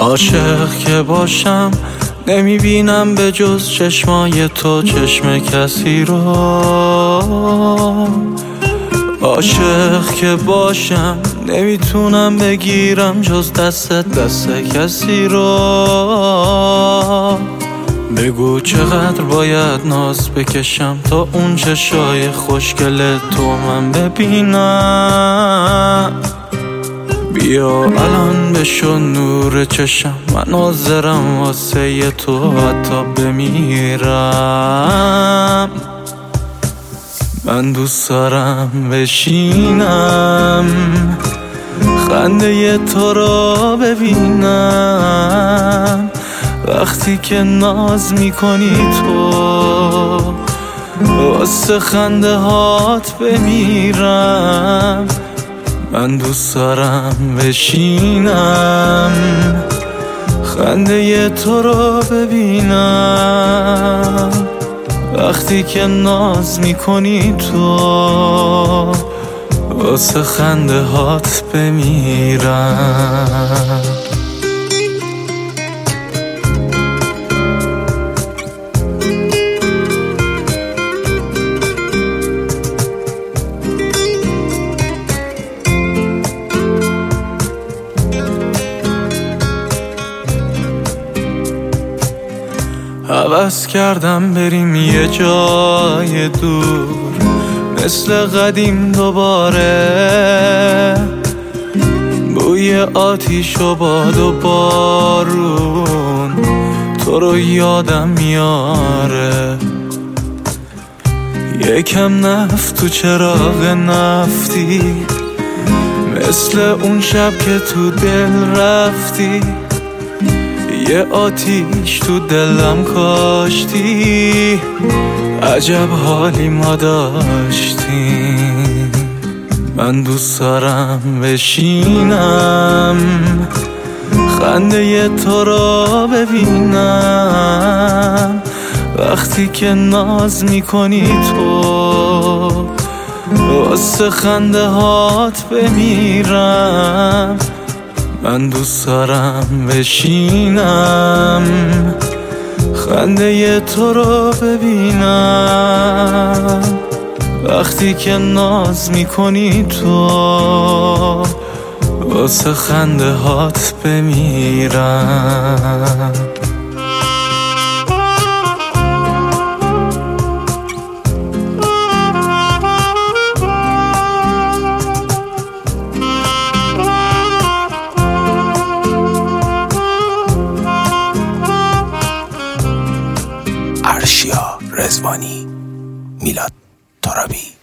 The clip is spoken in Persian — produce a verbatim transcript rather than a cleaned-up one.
عاشق که باشم نمیبینم به جز چشمای تو چشم کسی رو. عاشق که باشم نمیتونم بگیرم جز دست دست کسی رو. بگو چقدر باید ناز بکشم تا اون چشای خوشگل تو من ببینم. بیا الان بشو نور چشم، من حاضرم واسه تو حتی بمیرم. من دوست دارم بشینم خنده تو را ببینم وقتی که ناز میکنی تو، واسه خنده هات بمیرم. من دوست دارم بشینم خنده تو رو ببینم وقتی که ناز میکنی تو، واسه خنده هات بمیرم. هوس کردم بریم یه جای دور مثل قدیم دوباره، بوی آتیش و باد و بارون تو رو یادم میاره. یکم نفت تو چراغ نفتی مثل اون شب که تو دل رفتی، یه آتیش تو دلم کاشتی، عجب حالی ما داشتیم. من دوست دارم بشینم خنده تو را ببینم وقتی که ناز میکنی تو، واسه خنده هات بمیرم. من دوست دارم بشینم خنده تو رو ببینم وقتی که ناز میکنی تو، واسه خنده هات بمیرم. ارشیا رضوانی، میلاد ترابی.